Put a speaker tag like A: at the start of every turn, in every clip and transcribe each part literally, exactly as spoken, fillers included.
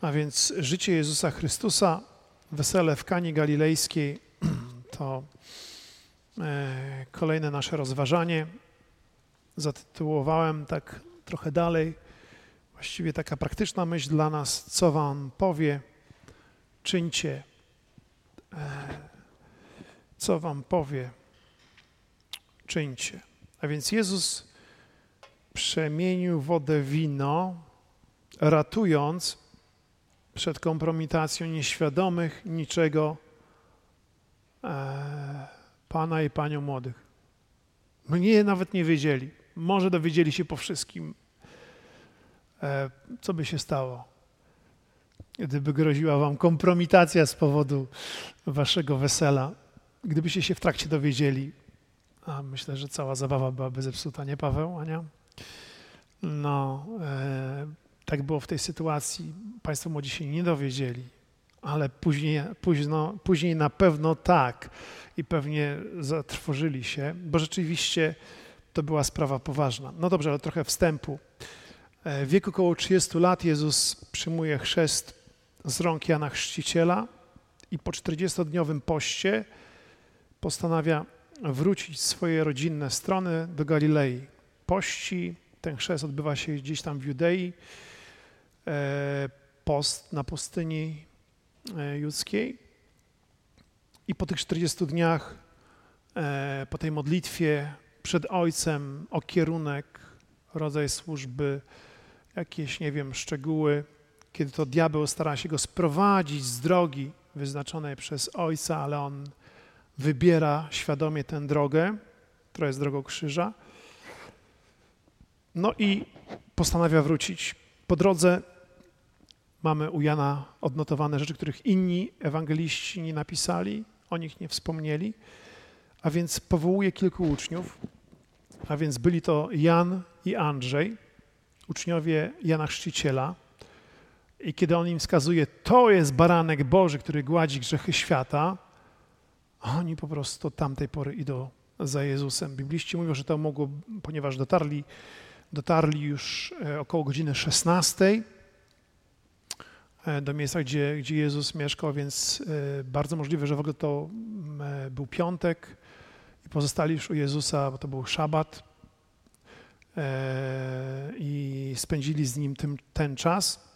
A: A więc życie Jezusa Chrystusa, wesele w Kanie Galilejskiej to e, kolejne nasze rozważanie. Zatytułowałem tak trochę dalej, właściwie taka praktyczna myśl dla nas, co wam powie, czyńcie. E, co wam powie, czyńcie. A więc Jezus przemienił wodę w wino, ratując przed kompromitacją nieświadomych niczego e, Pana i Panią młodych. Mnie nawet nie wiedzieli. Może dowiedzieli się po wszystkim, e, co by się stało, gdyby groziła wam kompromitacja z powodu waszego wesela. Gdybyście się w trakcie dowiedzieli, a myślę, że cała zabawa byłaby zepsuta, nie Paweł, Ania? No, e, tak było w tej sytuacji. Państwo młodzi się nie dowiedzieli, ale później, późno, później na pewno tak i pewnie zatrwożyli się, bo rzeczywiście to była sprawa poważna. No dobrze, ale trochę wstępu. W wieku około trzydziestu lat Jezus przyjmuje chrzest z rąk Jana Chrzciciela i po czterdziestodniowym poście postanawia wrócić w swoje rodzinne strony do Galilei. Pości, ten chrzest odbywa się gdzieś tam w Judei, post na pustyni judzkiej i po tych czterdziestu dniach, po tej modlitwie przed Ojcem o kierunek, rodzaj służby, jakieś, nie wiem, szczegóły, kiedy to diabeł stara się go sprowadzić z drogi wyznaczonej przez Ojca, ale on wybiera świadomie tę drogę, która jest drogą krzyża, no i postanawia wrócić. Po drodze mamy u Jana odnotowane rzeczy, których inni ewangeliści nie napisali, o nich nie wspomnieli, a więc powołuje kilku uczniów, a więc byli to Jan i Andrzej, uczniowie Jana Chrzciciela. I kiedy on im wskazuje, to jest baranek Boży, który gładzi grzechy świata, oni po prostu od tamtej pory idą za Jezusem. Bibliści mówią, że to mogło, ponieważ dotarli, dotarli już około godziny szesnastej do miejsca, gdzie, gdzie Jezus mieszkał, więc bardzo możliwe, że w ogóle to był piątek i pozostali już u Jezusa, bo to był szabat i spędzili z Nim tym, ten czas.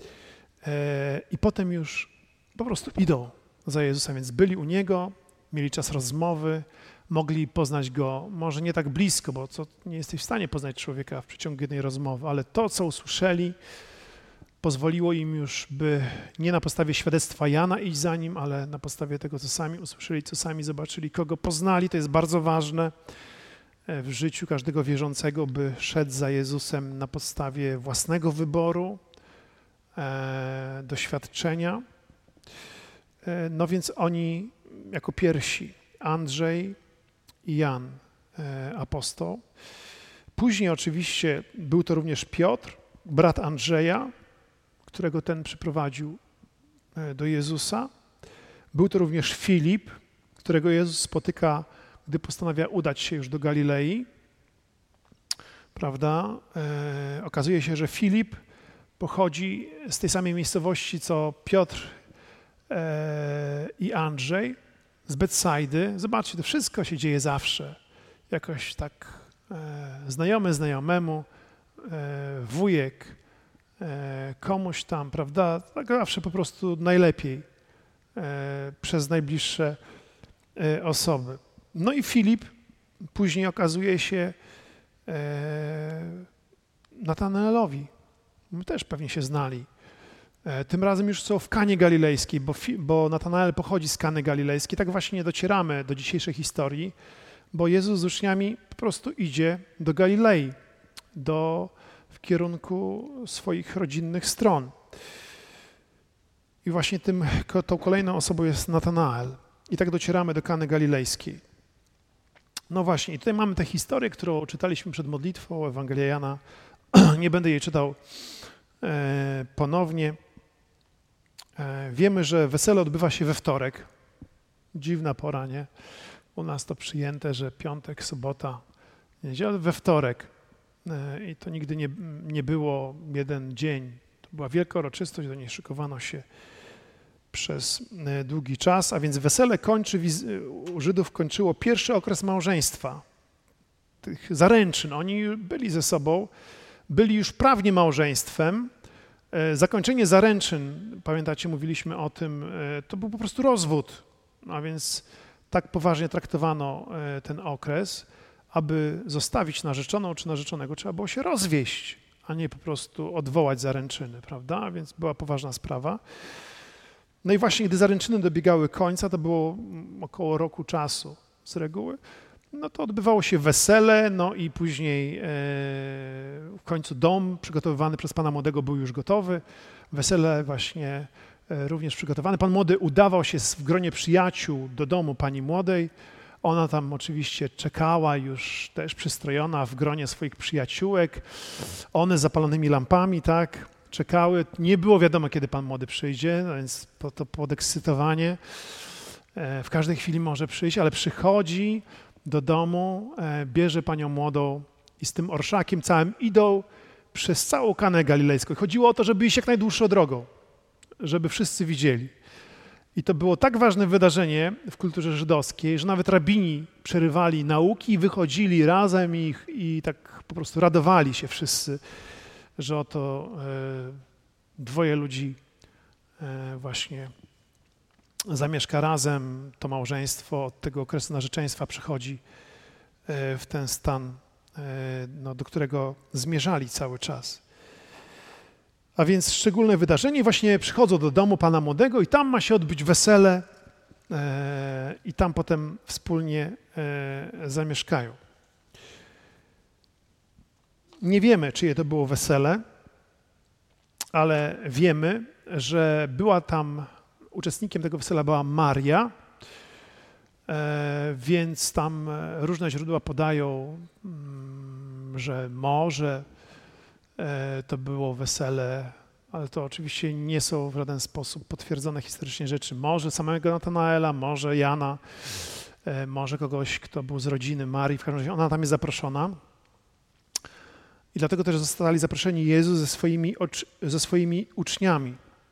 A: I potem już po prostu idą za Jezusem, więc byli u Niego, mieli czas rozmowy, mogli poznać Go, może nie tak blisko, bo co, nie jesteś w stanie poznać człowieka w przeciągu jednej rozmowy, ale to, co usłyszeli, pozwoliło im już, by nie na podstawie świadectwa Jana iść za Nim, ale na podstawie tego, co sami usłyszeli, co sami zobaczyli, kogo poznali. To jest bardzo ważne w życiu każdego wierzącego, by szedł za Jezusem na podstawie własnego wyboru, e, doświadczenia. E, no więc oni jako pierwsi, Andrzej i Jan, e, apostoł. Później oczywiście był to również Piotr, brat Andrzeja, którego ten przyprowadził do Jezusa. Był to również Filip, którego Jezus spotyka, gdy postanawia udać się już do Galilei. Prawda? E, okazuje się, że Filip pochodzi z tej samej miejscowości, co Piotr e, i Andrzej, z Betsajdy. Zobaczcie, to wszystko się dzieje zawsze. Jakoś tak e, znajomy znajomemu, e, wujek, komuś tam, prawda, tak zawsze po prostu najlepiej e, przez najbliższe e, osoby. No i Filip później okazuje się e, Natanaelowi. My też pewnie się znali. E, tym razem już są w Kanie Galilejskiej, bo, bo Natanael pochodzi z Kany Galilejskiej. Tak właśnie docieramy do dzisiejszej historii, bo Jezus z uczniami po prostu idzie do Galilei, do w kierunku swoich rodzinnych stron. I właśnie tym, tą kolejną osobą jest Natanael. I tak docieramy do Kany Galilejskiej. No właśnie, i tutaj mamy tę historię, którą czytaliśmy przed modlitwą, Ewangelia Jana. Nie będę jej czytał e, ponownie. E, wiemy, że wesele odbywa się we wtorek. Dziwna pora, nie? U nas to przyjęte, że piątek, sobota, niedziela, we wtorek. I to nigdy nie, nie było jeden dzień, To była wielka uroczystość, do niej szykowano się przez długi czas, a więc wesele kończy, u Żydów kończyło pierwszy okres małżeństwa, tych zaręczyn. Oni byli ze sobą, byli już prawnie małżeństwem. Zakończenie zaręczyn, pamiętacie, mówiliśmy o tym, to był po prostu rozwód, a więc tak poważnie traktowano ten okres, aby zostawić narzeczoną czy narzeczonego, trzeba było się rozwieść, a nie po prostu odwołać zaręczyny, prawda? A więc była poważna sprawa. No i właśnie, gdy zaręczyny dobiegały końca, to było około roku czasu z reguły, no to odbywało się wesele, no i później e, w końcu dom przygotowywany przez pana młodego był już gotowy. Wesele właśnie e, również przygotowane. Pan młody udawał się w gronie przyjaciół do domu pani młodej. Ona tam oczywiście czekała już też przystrojona w gronie swoich przyjaciółek. One z zapalonymi lampami, tak, czekały. Nie było wiadomo, kiedy pan młody przyjdzie, no więc to, to podekscytowanie. E, w każdej chwili może przyjść, ale przychodzi do domu, bierze panią młodą i z tym orszakiem całym idą przez całą Kanę Galilejską. Chodziło o to, żeby iść jak najdłuższą drogą, żeby wszyscy widzieli. I to było tak ważne wydarzenie w kulturze żydowskiej, że nawet rabini przerywali nauki i wychodzili razem i, i tak po prostu radowali się wszyscy, że oto e, dwoje ludzi e, właśnie zamieszka razem, to małżeństwo od tego okresu narzeczeństwa przechodzi w ten stan, no, do którego zmierzali cały czas. A więc szczególne wydarzenie, właśnie przychodzą do domu pana młodego i tam ma się odbyć wesele i tam potem wspólnie zamieszkają. Nie wiemy, czyje to było wesele, ale wiemy, że była tam uczestnikiem tego wesela była Maria, więc tam różne źródła podają, że może to było wesele, ale to oczywiście nie są w żaden sposób potwierdzone historycznie rzeczy. Może samego Natanaela, może Jana, może kogoś, kto był z rodziny Marii. W każdym razie ona tam jest zaproszona. I dlatego też zostali zaproszeni Jezus ze swoimi, ze swoimi uczniami.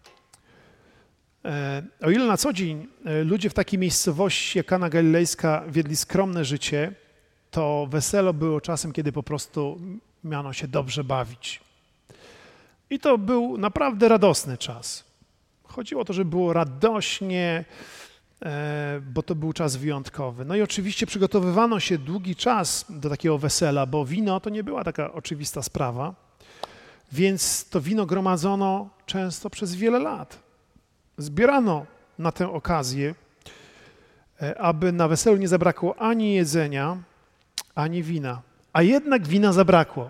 A: O ile na co dzień ludzie w takiej miejscowości jak Kana Galilejska wiedli skromne życie, to weselo było czasem, kiedy po prostu miano się dobrze bawić. I to był naprawdę radosny czas. Chodziło o to, żeby było radośnie, bo to był czas wyjątkowy. No i oczywiście przygotowywano się długi czas do takiego wesela, bo wino to nie była taka oczywista sprawa, więc to wino gromadzono często przez wiele lat. Zbierano na tę okazję, aby na weselu nie zabrakło ani jedzenia, ani wina. A jednak wina zabrakło.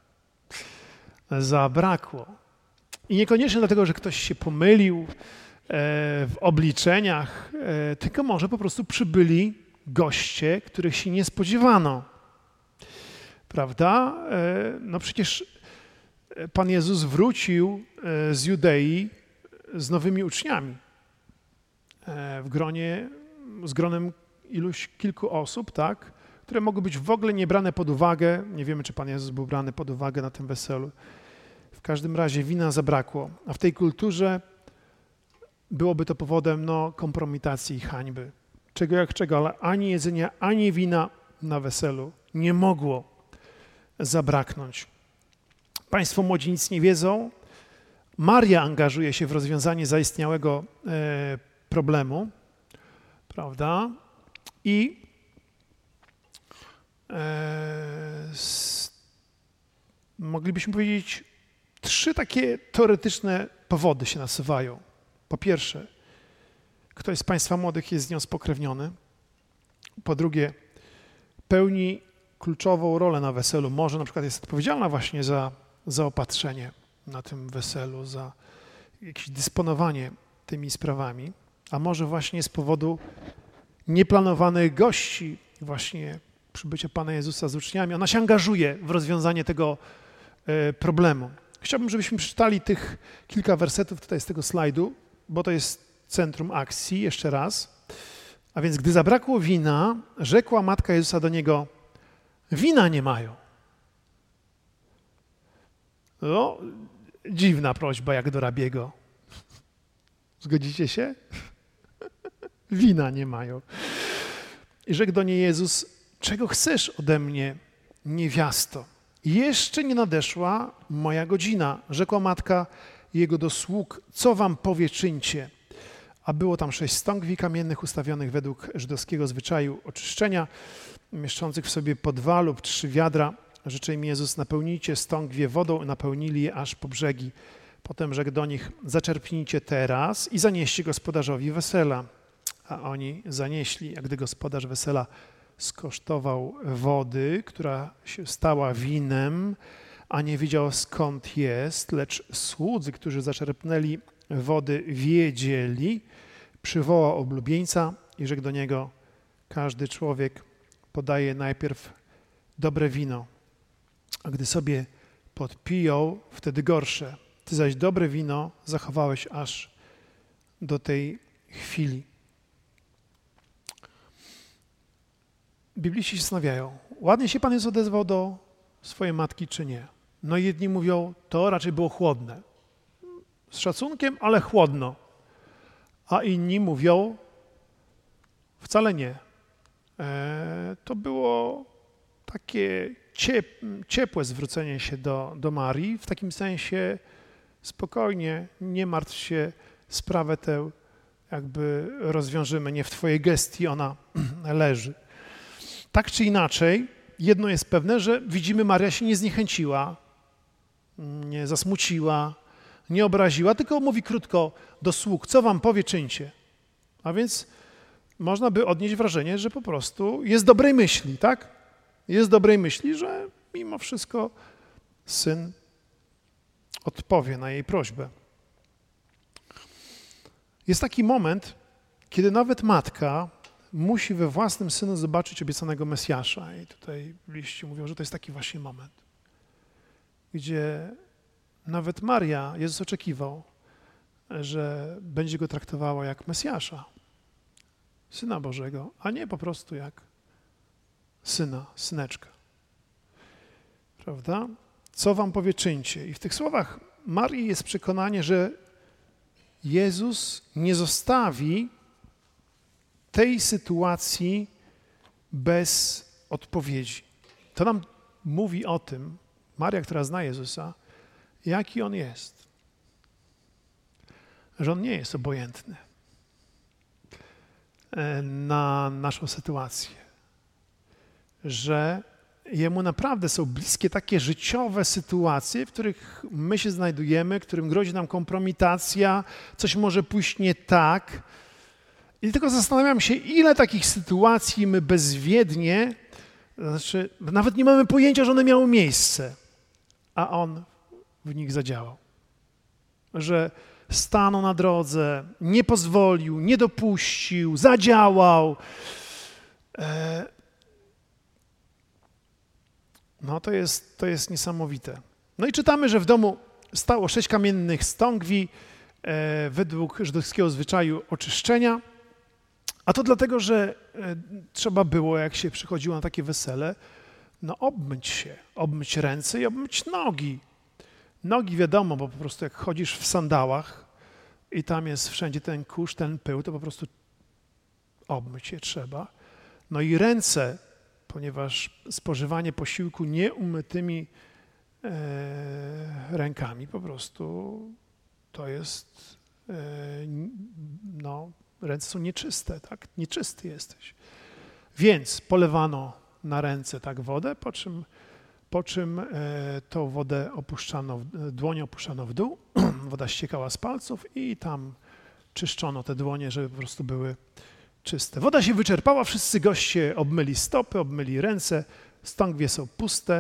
A: Zabrakło. I niekoniecznie dlatego, że ktoś się pomylił w obliczeniach, tylko może po prostu przybyli goście, których się nie spodziewano. Prawda? No przecież Pan Jezus wrócił z Judei z nowymi uczniami w gronie, z gronem iluś kilku osób, tak, które mogły być w ogóle nie brane pod uwagę. Nie wiemy, czy Pan Jezus był brany pod uwagę na tym weselu. W każdym razie wina zabrakło, a w tej kulturze byłoby to powodem no, kompromitacji i hańby. Czego jak czego, ale ani jedzenia, ani wina na weselu nie mogło zabraknąć. Państwo młodzi nic nie wiedzą. Maria angażuje się w rozwiązanie zaistniałego e, problemu, prawda? I e, s, moglibyśmy powiedzieć, trzy takie teoretyczne powody się nasuwają. Po pierwsze, ktoś z Państwa młodych jest z nią spokrewniony. Po drugie, pełni kluczową rolę na weselu. Może na przykład jest odpowiedzialna właśnie za zaopatrzenie na tym weselu, za jakieś dysponowanie tymi sprawami, a może właśnie z powodu nieplanowanych gości, właśnie przybycia Pana Jezusa z uczniami, ona się angażuje w rozwiązanie tego e, problemu. Chciałbym, żebyśmy przeczytali tych kilka wersetów tutaj z tego slajdu, bo to jest centrum akcji, jeszcze raz. A więc, gdy zabrakło wina, rzekła matka Jezusa do niego, wina nie mają. No, Dziwna prośba jak do rabiego. Zgodzicie się? Wina nie mają. I rzekł do niej Jezus, czego chcesz ode mnie, niewiasto? Jeszcze nie nadeszła moja godzina. Rzekła matka jego do sług, co wam powie, czyńcie. A było tam sześć stągwi kamiennych ustawionych według żydowskiego zwyczaju oczyszczenia, mieszczących w sobie po dwa lub trzy wiadra. Rzecze im Jezus, napełnijcie stągwie wodą, napełnili je aż po brzegi. Potem rzekł do nich, zaczerpnijcie teraz i zanieście gospodarzowi wesela. A oni zanieśli, a gdy gospodarz wesela skosztował wody, która się stała winem, a nie wiedział skąd jest, lecz słudzy, którzy zaczerpnęli wody, wiedzieli, przywołał oblubieńca i rzekł do niego, każdy człowiek podaje najpierw dobre wino, a gdy sobie podpiją, wtedy gorsze. Ty zaś dobre wino zachowałeś aż do tej chwili. Bibliści się zastanawiają, ładnie się Pan Jezus odezwał do swojej matki, czy nie? No jedni mówią, to raczej było chłodne. Z szacunkiem, ale chłodno. A inni mówią, wcale nie. E, to było takie ciep, ciepłe zwrócenie się do, do Marii, w takim sensie spokojnie, nie martw się, sprawę tę jakby rozwiążemy, nie w twojej gestii ona leży. Tak czy inaczej, jedno jest pewne, że widzimy, Maria się nie zniechęciła, nie zasmuciła, nie obraziła, tylko mówi krótko do sług, co wam powie, czyńcie. A więc można by odnieść wrażenie, że po prostu jest dobrej myśli, tak? Jest dobrej myśli, że mimo wszystko syn odpowie na jej prośbę. Jest taki moment, kiedy nawet matka musi we własnym synu zobaczyć obiecanego Mesjasza. I tutaj liści mówią, że to jest taki właśnie moment, gdzie nawet Maria, Jezus oczekiwał, że będzie go traktowała jak Mesjasza, Syna Bożego, a nie po prostu jak syna, syneczka. Prawda? Co wam powie, czyńcie. I w tych słowach Marii jest przekonanie, że Jezus nie zostawi tej sytuacji bez odpowiedzi. To nam mówi o tym, Maria, która zna Jezusa, jaki On jest. Że On nie jest obojętny na naszą sytuację. Że Jemu naprawdę są bliskie takie życiowe sytuacje, w których my się znajdujemy, którym grozi nam kompromitacja, coś może pójść nie tak. I tylko zastanawiam się, ile takich sytuacji my bezwiednie, znaczy nawet nie mamy pojęcia, że one miały miejsce, a On w nich zadziałał. Że stanął na drodze, nie pozwolił, nie dopuścił, zadziałał. No to jest, to jest niesamowite. No i czytamy, że w domu stało sześć kamiennych stągwi e, według żydowskiego zwyczaju oczyszczenia, a to dlatego, że e, trzeba było, jak się przychodziło na takie wesele, no obmyć się, obmyć ręce i obmyć nogi. Nogi wiadomo, bo po prostu jak chodzisz w sandałach i tam jest wszędzie ten kurz, ten pył, to po prostu obmyć je trzeba. No i ręce, ponieważ spożywanie posiłku nieumytymi e, rękami po prostu to jest, e, no, ręce są nieczyste, tak? Nieczysty jesteś. Więc polewano na ręce tak wodę, po czym, po czym e, tą wodę opuszczano, dłonie opuszczano w dół, woda ściekała z palców i tam czyszczono te dłonie, żeby po prostu były czyste. Woda się wyczerpała, wszyscy goście obmyli stopy, obmyli ręce, stągwie są puste.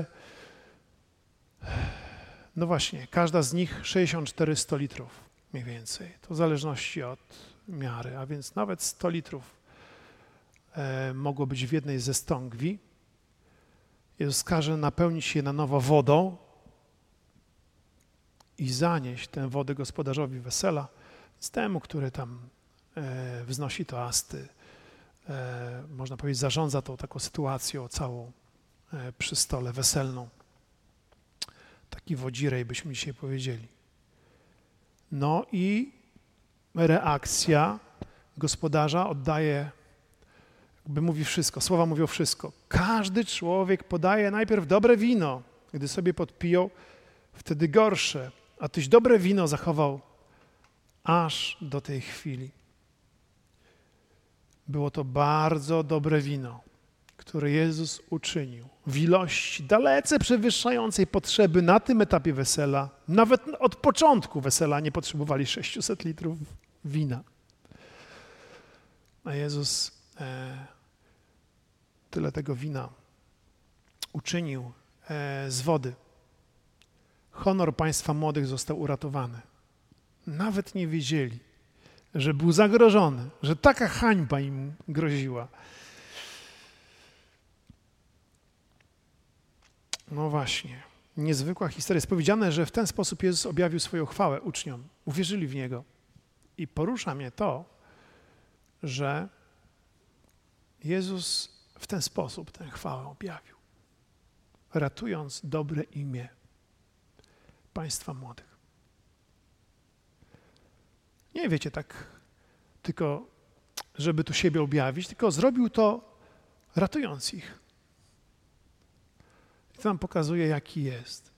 A: No właśnie, każda z nich sześćdziesiąt cztery sto litrów mniej więcej. To w zależności od miary, a więc nawet sto litrów e, mogło być w jednej ze stągwi. Jezus każe napełnić je na nowo wodą i zanieść tę wodę gospodarzowi wesela, z temu, który tam e, wznosi toasty, e, można powiedzieć, zarządza tą taką sytuacją całą e, przy stole weselną. Taki wodzirej byśmy dzisiaj powiedzieli. No i reakcja gospodarza oddaje, jakby mówi wszystko, słowa mówią wszystko. Każdy człowiek podaje najpierw dobre wino, gdy sobie podpiją, wtedy gorsze, a tyś dobre wino zachował aż do tej chwili. Było to bardzo dobre wino, które Jezus uczynił w ilości dalece przewyższającej potrzeby na tym etapie wesela. Nawet od początku wesela nie potrzebowali sześciuset litrów wina. A Jezus e, tyle tego wina uczynił e, z wody. Honor państwa młodych został uratowany. Nawet nie wiedzieli, że był zagrożony, że taka hańba im groziła. No właśnie, niezwykła historia. Jest powiedziane, że w ten sposób Jezus objawił swoją chwałę uczniom. Uwierzyli w Niego. I porusza mnie to, że Jezus w ten sposób tę chwałę objawił, ratując dobre imię państwa młodych. Nie wiecie, tak tylko, żeby tu siebie objawić, tylko zrobił to ratując ich. I to nam pokazuje, jaki jest.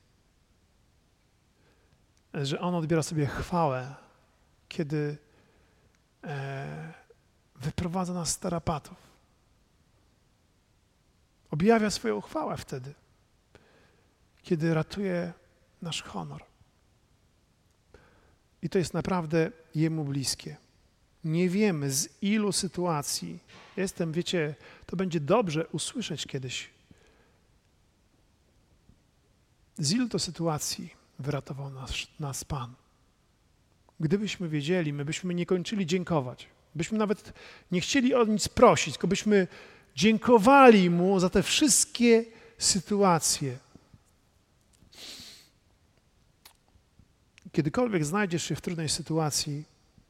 A: Że On odbiera sobie chwałę, kiedy e, wyprowadza nas z tarapatów. Objawia swoją chwałę wtedy, kiedy ratuje nasz honor. I to jest naprawdę Jemu bliskie. Nie wiemy, z ilu sytuacji jestem, wiecie, to będzie dobrze usłyszeć kiedyś, z ilu to sytuacji wyratował nas, nas Pan. Gdybyśmy wiedzieli, my byśmy nie kończyli dziękować. Byśmy nawet nie chcieli o nic prosić, tylko byśmy dziękowali Mu za te wszystkie sytuacje. Kiedykolwiek znajdziesz się w trudnej sytuacji,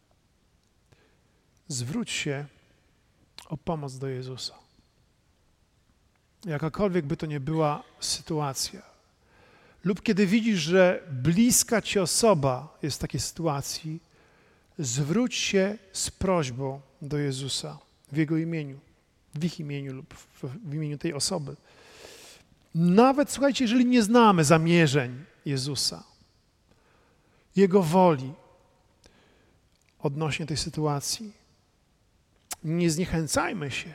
A: zwróć się o pomoc do Jezusa. Jakakolwiek by to nie była sytuacja. Lub kiedy widzisz, że bliska ci osoba jest w takiej sytuacji, zwróć się z prośbą do Jezusa w Jego imieniu, w ich imieniu lub w, w imieniu tej osoby. Nawet, słuchajcie, jeżeli nie znamy zamierzeń Jezusa, Jego woli odnośnie tej sytuacji, nie zniechęcajmy się.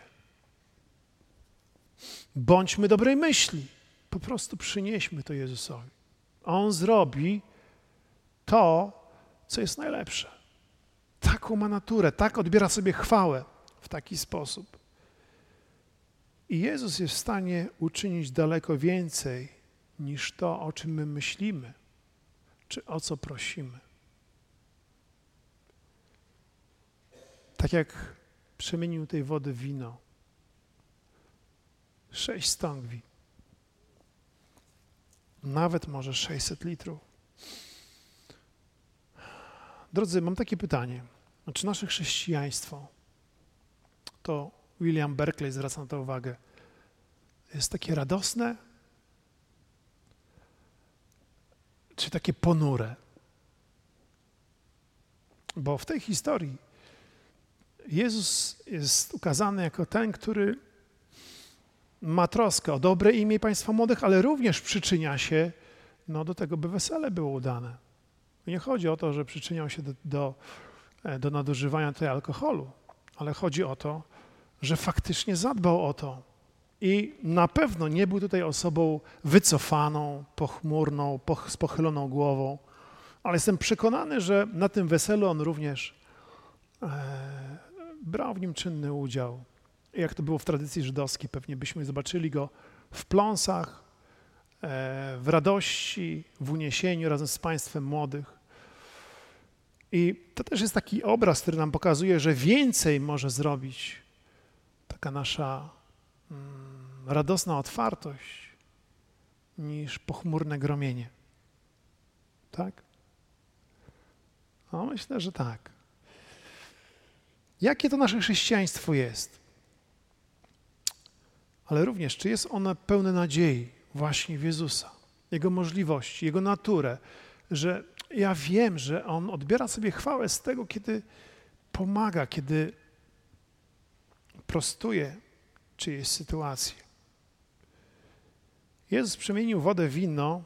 A: Bądźmy dobrej myśli. Po prostu przynieśmy to Jezusowi. On zrobi to, co jest najlepsze. Taką ma naturę, tak odbiera sobie chwałę w taki sposób. I Jezus jest w stanie uczynić daleko więcej niż to, o czym my myślimy, czy o co prosimy. Tak jak przemienił tej wody w wino. Sześć stągwi. Nawet może sześćset litrów. Drodzy, mam takie pytanie. Czy nasze chrześcijaństwo, to William Berkeley zwraca na to uwagę, jest takie radosne, czy takie ponure? Bo w tej historii Jezus jest ukazany jako ten, który ma troskę o dobre imię państwa młodych, ale również przyczynia się no, do tego, by wesele było udane. Nie chodzi o to, że przyczyniał się do, do, do nadużywania tutaj alkoholu, ale chodzi o to, że faktycznie zadbał o to. I na pewno nie był tutaj osobą wycofaną, pochmurną, poch, z pochyloną głową, ale jestem przekonany, że na tym weselu on również e, brał w nim czynny udział. I jak to było w tradycji żydowskiej, pewnie byśmy zobaczyli go w pląsach, e, w radości, w uniesieniu razem z państwem młodych. I to też jest taki obraz, który nam pokazuje, że więcej może zrobić taka nasza mm, radosna otwartość niż pochmurne gromienie. Tak? No myślę, że tak. Jakie to nasze chrześcijaństwo jest? Ale również, czy jest ono pełne nadziei właśnie w Jezusa, Jego możliwości, Jego naturę, że ja wiem, że On odbiera sobie chwałę z tego, kiedy pomaga, kiedy prostuje czyjeś sytuację. Jezus przemienił wodę w wino,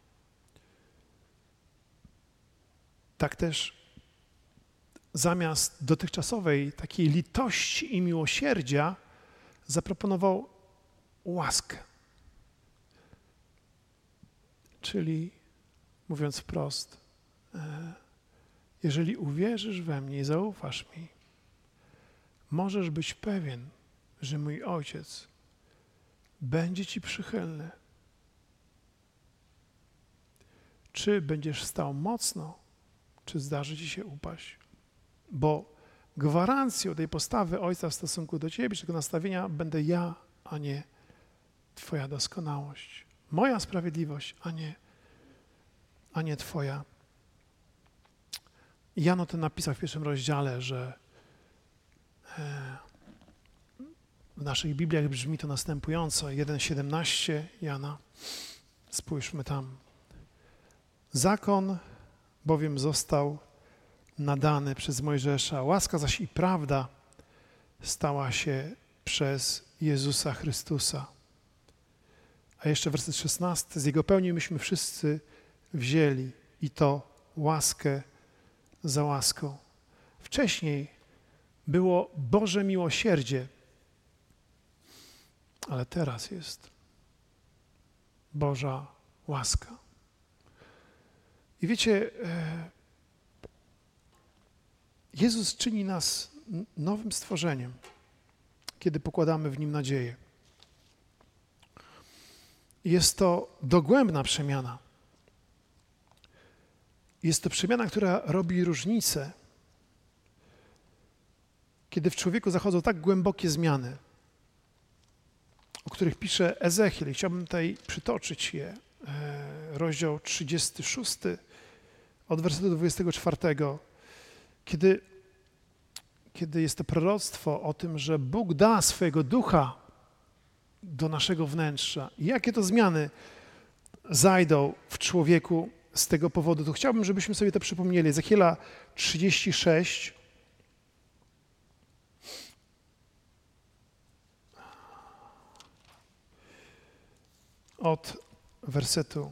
A: tak też zamiast dotychczasowej takiej litości i miłosierdzia zaproponował łaskę. Czyli, mówiąc wprost, jeżeli uwierzysz we mnie i zaufasz mi, możesz być pewien, że mój Ojciec będzie ci przychylny. Czy będziesz stał mocno, czy zdarzy ci się upaść? Bo gwarancją tej postawy Ojca w stosunku do ciebie, czy tego nastawienia będę ja, a nie twoja doskonałość. Moja sprawiedliwość, a nie, a nie twoja. Jan o tym napisał w pierwszym rozdziale, że w naszych Bibliach brzmi to następująco. jeden siedemnaście Jana. Spójrzmy tam. Zakon bowiem został nadany przez Mojżesza, łaska zaś i prawda stała się przez Jezusa Chrystusa. A jeszcze werset szesnasty. Z Jego pełni myśmy wszyscy wzięli i to łaskę za łaską. Wcześniej było Boże miłosierdzie, ale teraz jest Boża łaska. I wiecie, Jezus czyni nas nowym stworzeniem, kiedy pokładamy w Nim nadzieję. Jest to dogłębna przemiana. Jest to przemiana, która robi różnicę, kiedy w człowieku zachodzą tak głębokie zmiany, o których pisze Ezechiel. I chciałbym tutaj przytoczyć je. Rozdział trzydziesty szósty, od wersetu dwudziestego czwartego, kiedy, kiedy jest to proroctwo o tym, że Bóg da swojego ducha do naszego wnętrza. I jakie to zmiany zajdą w człowieku z tego powodu, to chciałbym, żebyśmy sobie to przypomnieli. Ezechiela trzydzieści sześć. Od wersetu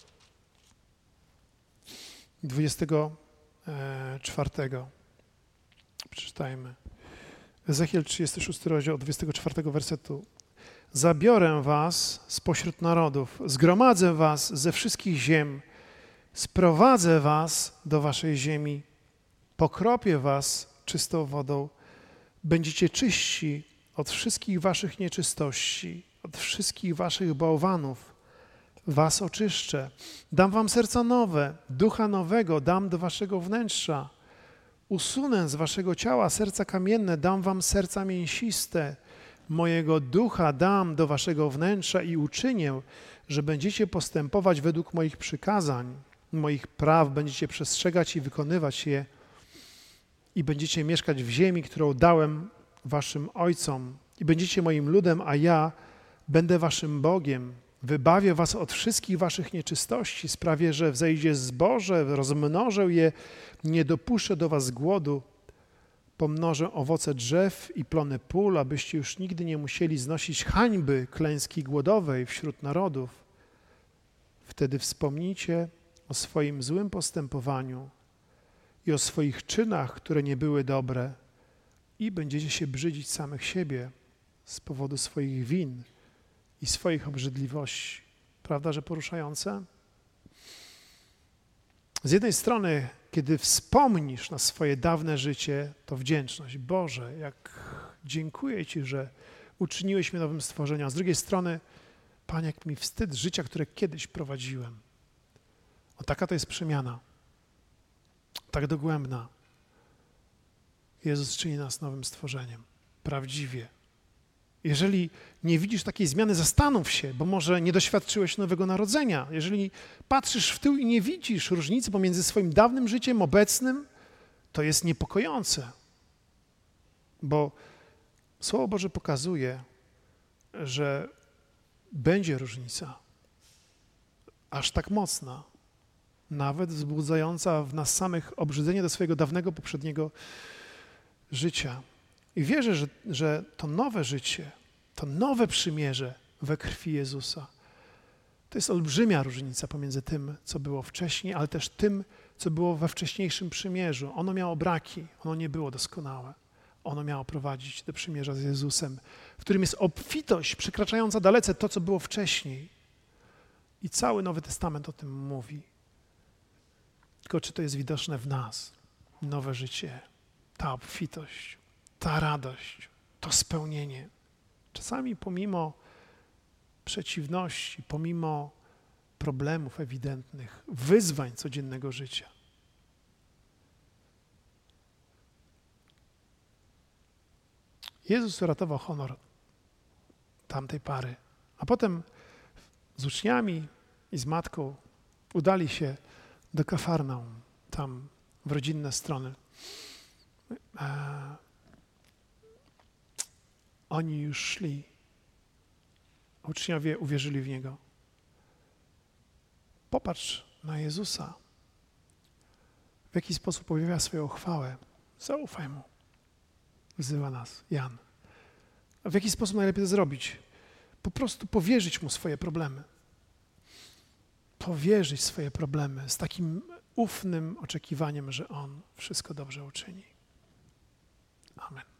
A: dwudziestego czwartego. Przeczytajmy. Ezechiel trzydziesty szósty rozdział od dwudziestego czwartego wersetu. Zabiorę was spośród narodów, zgromadzę was ze wszystkich ziem, sprowadzę was do waszej ziemi, pokropię was czystą wodą, będziecie czyści od wszystkich waszych nieczystości, od wszystkich waszych bałwanów, was oczyszczę. Dam wam serca nowe, ducha nowego dam do waszego wnętrza. Usunę z waszego ciała serca kamienne, dam wam serca mięsiste. Mojego ducha dam do waszego wnętrza i uczynię, że będziecie postępować według moich przykazań, moich praw, będziecie przestrzegać i wykonywać je i będziecie mieszkać w ziemi, którą dałem waszym ojcom i będziecie moim ludem, a ja będę waszym Bogiem. Wybawię was od wszystkich waszych nieczystości, sprawię, że wzejdzie zboże, rozmnożę je, nie dopuszczę do was głodu, pomnożę owoce drzew i plony pól, abyście już nigdy nie musieli znosić hańby klęski głodowej wśród narodów. Wtedy wspomnijcie o swoim złym postępowaniu i o swoich czynach, które nie były dobre, i będziecie się brzydzić samych siebie z powodu swoich win i swoich obrzydliwości. Prawda, że poruszające? Z jednej strony, kiedy wspomnisz na swoje dawne życie, to wdzięczność. Boże, jak dziękuję Ci, że uczyniłeś mnie nowym stworzeniem. A z drugiej strony, Panie, jak mi wstyd życia, które kiedyś prowadziłem. O, taka to jest przemiana. Tak dogłębna. Jezus czyni nas nowym stworzeniem. Prawdziwie. Jeżeli nie widzisz takiej zmiany, zastanów się, bo może nie doświadczyłeś nowego narodzenia. Jeżeli patrzysz w tył i nie widzisz różnicy pomiędzy swoim dawnym życiem, obecnym, to jest niepokojące. Bo Słowo Boże pokazuje, że będzie różnica. Aż tak mocna, nawet wzbudzająca w nas samych obrzydzenie do swojego dawnego, poprzedniego życia. I wierzę, że, że to nowe życie, to nowe przymierze we krwi Jezusa, to jest olbrzymia różnica pomiędzy tym, co było wcześniej, ale też tym, co było we wcześniejszym przymierzu. Ono miało braki, ono nie było doskonałe. Ono miało prowadzić do przymierza z Jezusem, w którym jest obfitość przekraczająca dalece to, co było wcześniej. I cały Nowy Testament o tym mówi. Tylko czy to jest widoczne w nas? Nowe życie, ta obfitość, ta radość, to spełnienie. Czasami pomimo przeciwności, pomimo problemów ewidentnych, wyzwań codziennego życia. Jezus uratował honor tamtej pary, a potem z uczniami i z matką udali się do Kafarnaum, tam w rodzinne strony. E, oni już szli. Uczniowie uwierzyli w Niego. Popatrz na Jezusa, w jaki sposób objawia swoją chwałę. Zaufaj Mu, wzywa nas Jan. A w jaki sposób najlepiej to zrobić? Po prostu powierzyć Mu swoje problemy. Powierzyć swoje problemy z takim ufnym oczekiwaniem, że On wszystko dobrze uczyni. Amen.